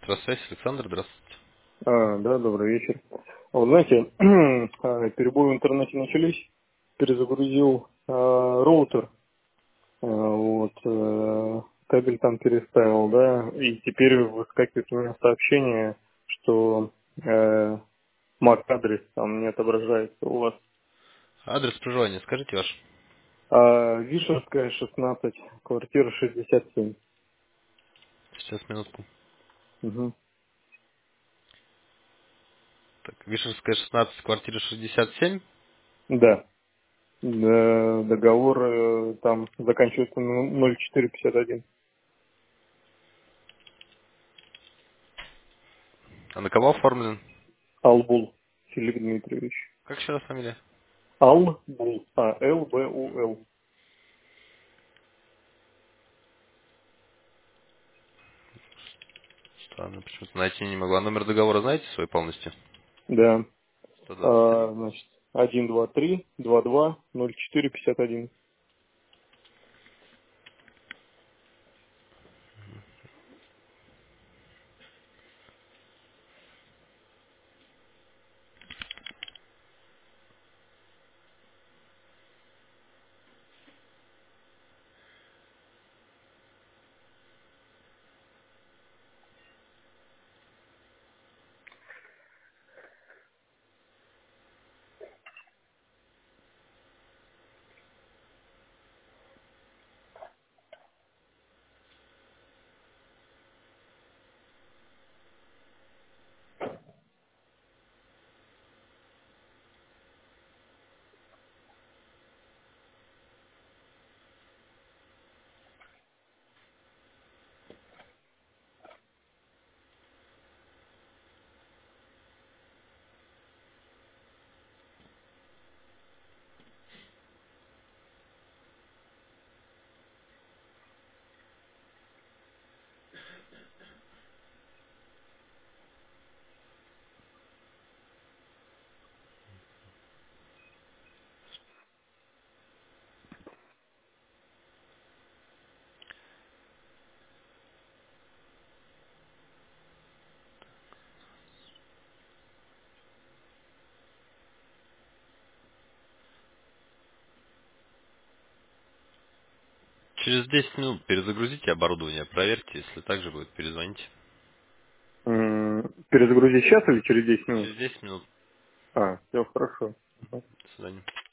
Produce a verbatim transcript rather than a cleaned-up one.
Электросвязь, Александр, здравствуйте. А, да, добрый вечер. А Вот знаете, а, перебои в интернете начались, перезагрузил а, роутер, а, вот, э, кабель там переставил, да, и теперь выскакивает у меня сообщение, что э, MAC-адрес там не отображается у вас. Адрес проживания скажите ваш. А, Вишерская, шестнадцать, квартира шестьдесят семь. Сейчас, минутку. Угу. Так, Вишерская, шестнадцать, квартира шестьдесят семь. Да. Д- Договор э, там заканчивается на ноль четыре пятьдесят один. А на кого оформлен? Албул Филипп Дмитриевич. Как еще раз фамилия? Албул. А, Л Б У Л. Странно, почему-то найти не могу. А номер договора знаете свой полностью? Да. сто двадцать один. А, значит, один два три два два ноль четыре пятьдесят один. Через десять минут перезагрузите оборудование, проверьте, если так же будет, перезвоните. М, Перезагрузить сейчас или через десять минут? Через десять минут. А, все хорошо. До свидания.